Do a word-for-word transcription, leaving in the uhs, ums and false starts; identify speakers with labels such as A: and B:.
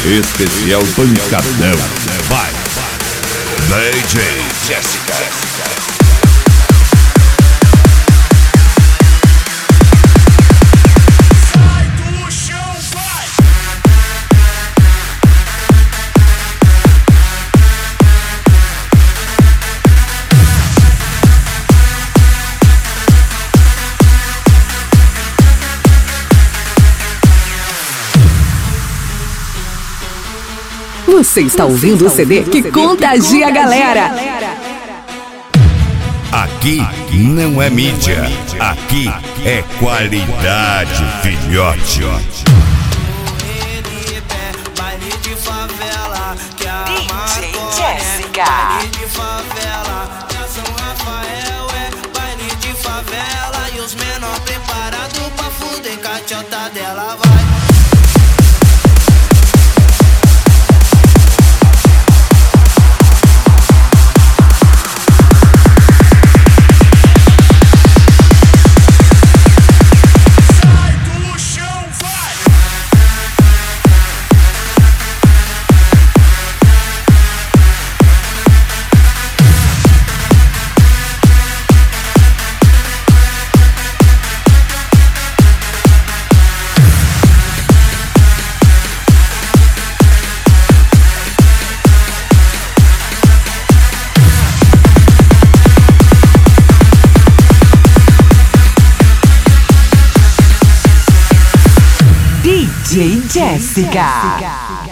A: especial Pancadão. Vai!
B: D J Jéssica.
C: Você está ouvindo o C D que contagia a galera.
B: Aqui não é mídia, aqui é qualidade, filhote.
D: Baile de favela, que a
C: D J Jéssica.
D: Baile de favela, que a São Rafael é baile de favela. E os menor preparados pra fuder, cachota dela vai.
C: D J Jéssica.